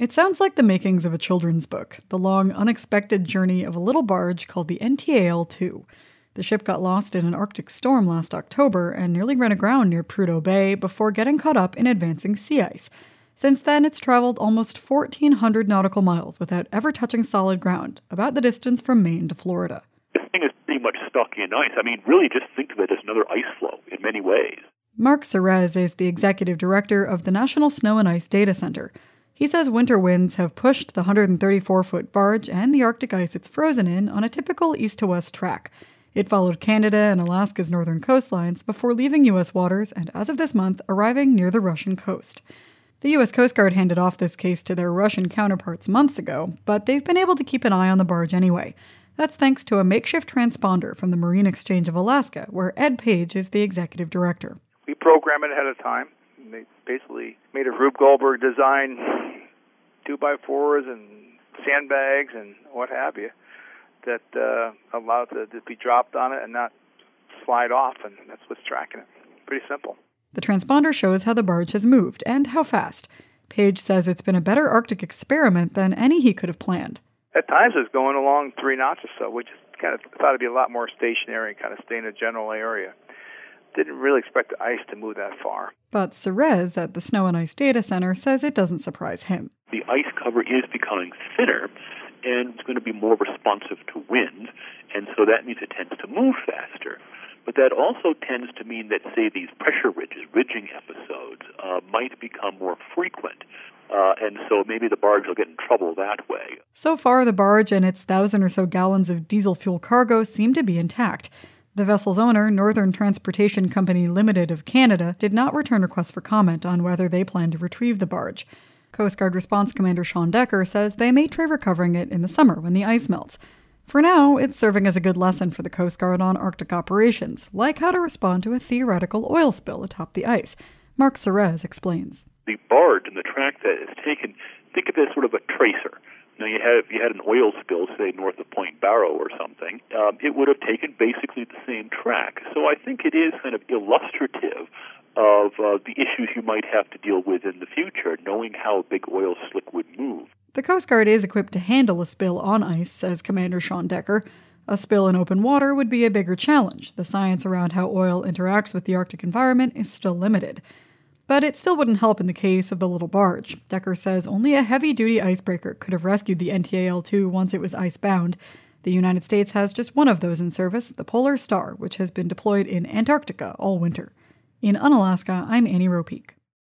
It sounds like the makings of a children's book, the long, unexpected journey of a little barge called the NTAL-2. The ship got lost in an Arctic storm last October and nearly ran aground near Prudhoe Bay before getting caught up in advancing sea ice. Since then, it's traveled almost 1,400 nautical miles without ever touching solid ground, about the distance from Maine to Florida. The thing is pretty much stuck in ice. I mean, really just think of it as another ice floe in many ways. Mark Serres is the executive director of the National Snow and Ice Data Center. He says winter winds have pushed the 134-foot barge and the Arctic ice it's frozen in on a typical east-to-west track. It followed Canada and Alaska's northern coastlines before leaving U.S. waters and, as of this month, arriving near the Russian coast. The U.S. Coast Guard handed off this case to their Russian counterparts months ago, but they've been able to keep an eye on the barge anyway. That's thanks to a makeshift transponder from the Marine Exchange of Alaska, where Ed Page is the executive director. We program it ahead of time. They basically made a Rube Goldberg design 2x4s and sandbags and what have you that allow it to be dropped on it and not slide off, and that's what's tracking it. Pretty simple. The transponder shows how the barge has moved and how fast. Page says it's been a better Arctic experiment than any he could have planned. At times it's going along 3 knots or so, which kind of thought it'd be a lot more stationary and kind of stay in a general area. Didn't really expect the ice to move that far. But Serres at the Snow and Ice Data Center says it doesn't surprise him. The ice cover is becoming thinner, and it's going to be more responsive to wind, and so that means it tends to move faster. But that also tends to mean that, say, these pressure ridges, ridging episodes, might become more frequent. And so maybe the barge will get in trouble that way. So far, the barge and its 1,000 or so gallons of diesel fuel cargo seem to be intact. The vessel's owner, Northern Transportation Company Limited of Canada, did not return requests for comment on whether they plan to retrieve the barge. Coast Guard Response Commander Sean Decker says they may try recovering it in the summer when the ice melts. For now, it's serving as a good lesson for the Coast Guard on Arctic operations, like how to respond to a theoretical oil spill atop the ice. Mark Serres explains. The barge and the track that is taken, think of it as sort of a tracer. Now, if you had an oil spill, say, north of Point Barrow or something, it would have taken basically the same track. So I think it is kind of illustrative of the issues you might have to deal with in the future, knowing how a big oil slick would move. The Coast Guard is equipped to handle a spill on ice, says Commander Sean Decker. A spill in open water would be a bigger challenge. The science around how oil interacts with the Arctic environment is still limited. But it still wouldn't help in the case of the little barge. Decker says only a heavy-duty icebreaker could have rescued the NTAL-2 once it was icebound. The United States has just one of those in service, the Polar Star, which has been deployed in Antarctica all winter. In Unalaska, I'm Annie Ropeek.